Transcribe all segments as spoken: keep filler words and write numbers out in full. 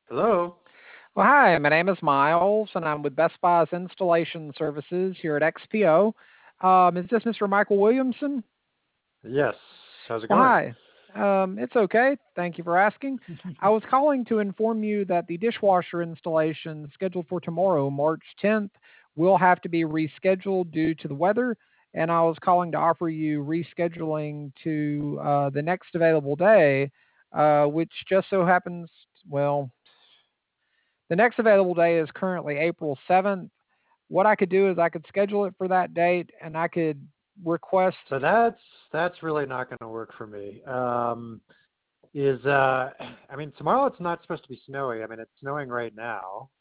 Hello. Well, hi, my name is Miles, and I'm with Best Buy's Installation Services here at X P O. Um, is this Mister Michael Williamson? Yes. How's it Well, going? hi. Um, it's okay. Thank you for asking. I was calling to inform you that the dishwasher installation scheduled for tomorrow, March tenth, will have to be rescheduled due to the weather, and I was calling to offer you rescheduling to uh, the next available day, uh, which just so happens, well, the next available day is currently April seventh. What I could do is I could schedule it for that date and I could request. So that's that's really not going to work for me. Um, is uh, I mean, tomorrow it's not supposed to be snowy. I mean, it's snowing right now.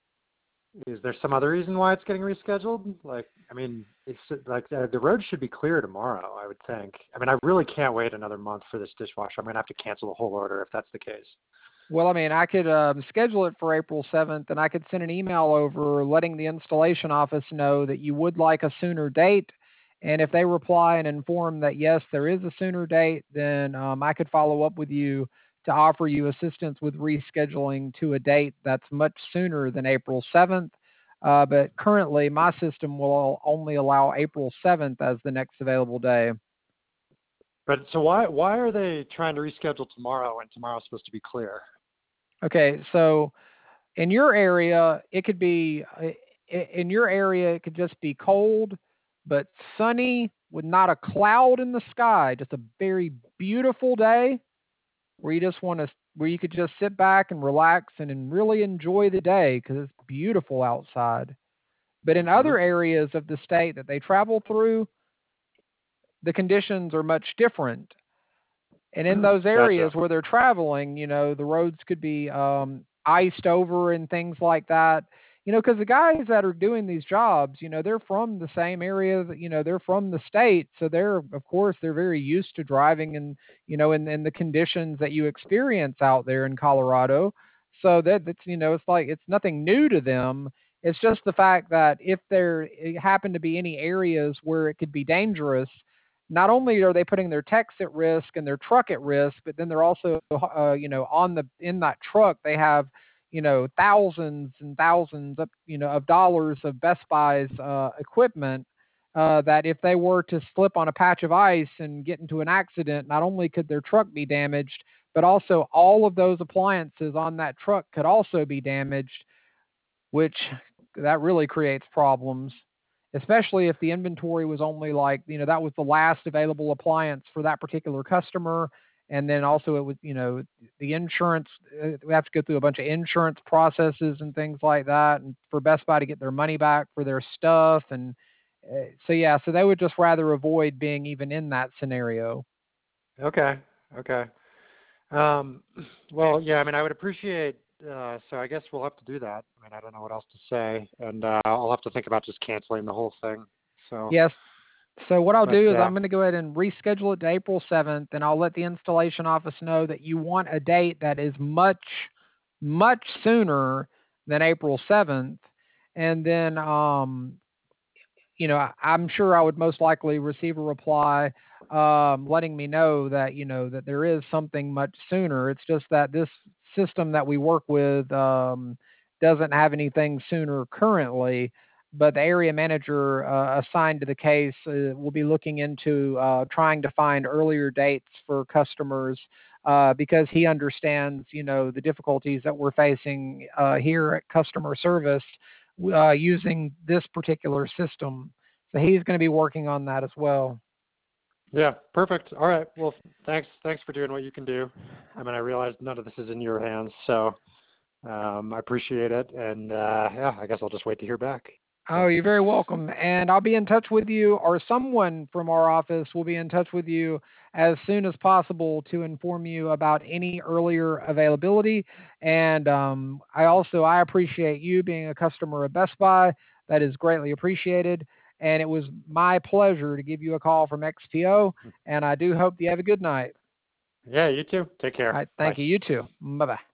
Is there some other reason why it's getting rescheduled? Like, I mean, it's like uh, the road should be clear tomorrow, I would think. I mean, I really can't wait another month for this dishwasher. I'm going to have to cancel the whole order if that's the case. Well, I mean, I could um, schedule it for April seventh and I could send an email over letting the installation office know that you would like a sooner date. And if they reply and inform that yes, there is a sooner date, then um, I could follow up with you to offer you assistance with rescheduling to a date that's much sooner than April seventh. Uh, but currently, my system will only allow April seventh as the next available day. But so why why are they trying to reschedule tomorrow when tomorrow's supposed to be clear? Okay, so in your area, it could be uh, i- in your area it could just be cold, but sunny with not a cloud in the sky, just a very beautiful day where you just want to where you could just sit back and relax and, and really enjoy the day because it's beautiful outside. But in Hmm. other areas of the state that they travel through, the conditions are much different. And in those Gotcha. areas where they're traveling, you know, the roads could be um, iced over and things like that. You know, because the guys that are doing these jobs, you know, they're from the same area that, you know, they're from the state. So they're, of course, they're very used to driving and, you know, in, in the conditions that you experience out there in Colorado. So that, that's, you know, it's like, it's nothing new to them. It's just the fact that if there happen to be any areas where it could be dangerous, not only are they putting their techs at risk and their truck at risk, but then they're also, uh, you know, on the in that truck they have, you know, thousands and thousands of, you know, of dollars of Best Buy's uh, equipment. Uh, that if they were to slip on a patch of ice and get into an accident, not only could their truck be damaged, but also all of those appliances on that truck could also be damaged, which that really creates problems, especially if the inventory was only like, you know, that was the last available appliance for that particular customer. And then also it was, you know, the insurance, uh, we have to go through a bunch of insurance processes and things like that. And for Best Buy to get their money back for their stuff. And uh, so, yeah, so they would just rather avoid being even in that scenario. Okay. Okay. Um, well, yeah, I mean, I would appreciate, uh, so I guess we'll have to do that. I mean, I don't know what else to say, and uh, I'll have to think about just canceling the whole thing. So, Yes. So what I'll but do is uh, I'm going to go ahead and reschedule it to April seventh, and I'll let the installation office know that you want a date that is much, much sooner than April seventh. And then, um, you know, I, I'm sure I would most likely receive a reply um, letting me know that, you know, that there is something much sooner. It's just that this system that we work with um, doesn't have anything sooner currently. But the area manager uh, assigned to the case uh, will be looking into uh, trying to find earlier dates for customers uh, because he understands, you know, the difficulties that we're facing uh, here at customer service uh, using this particular system. So he's going to be working on that as well. yeah, perfect. All right. Well, thanks. Thanks for doing what you can do. I mean, I realize none of this is in your hands, so um, I appreciate it. And uh, yeah, I guess I'll just wait to hear back. Oh, So, you're very welcome. And I'll be in touch with you, or someone from our office will be in touch with you as soon as possible to inform you about any earlier availability. And um, I also I appreciate you being a customer of Best Buy. That is greatly appreciated. And it was my pleasure to give you a call from X P O. And I do hope you have a good night. yeah, you too. Take All care. right, thank Bye. you. You too. Bye bye.